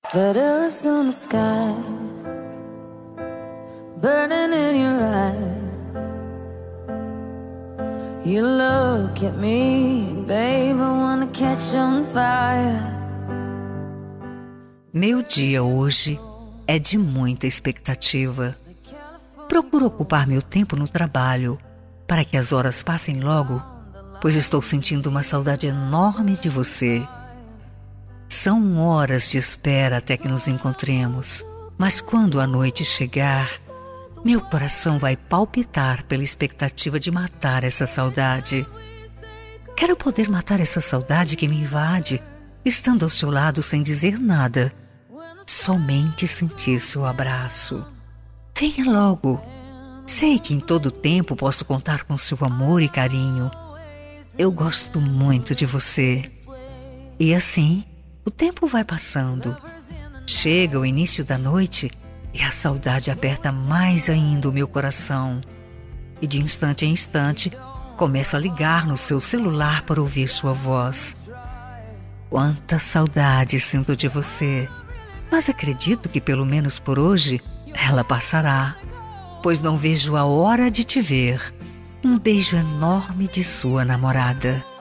Letters in the sky, burning in your eyes. You look at me, babe, I wanna catch on fire. Meu dia hoje é de muita expectativa. Procuro ocupar meu tempo no trabalho para que as horas passem logo, pois estou sentindo uma saudade enorme de você. São horas de espera até que nos encontremos, mas quando a noite chegar, meu coração vai palpitar pela expectativa de matar essa saudade. Quero poder matar essa saudade que me invade, estando ao seu lado sem dizer nada, somente sentir seu abraço. Venha logo. Sei que em todo tempo posso contar com seu amor e carinho. Eu gosto muito de você. E assim, o tempo vai passando. Chega o início da noite e a saudade aperta mais ainda o meu coração. E de instante em instante, começo a ligar no seu celular para ouvir sua voz. Quanta saudade sinto de você. Mas acredito que pelo menos por hoje ela passará, pois não vejo a hora de te ver. Um beijo enorme de sua namorada.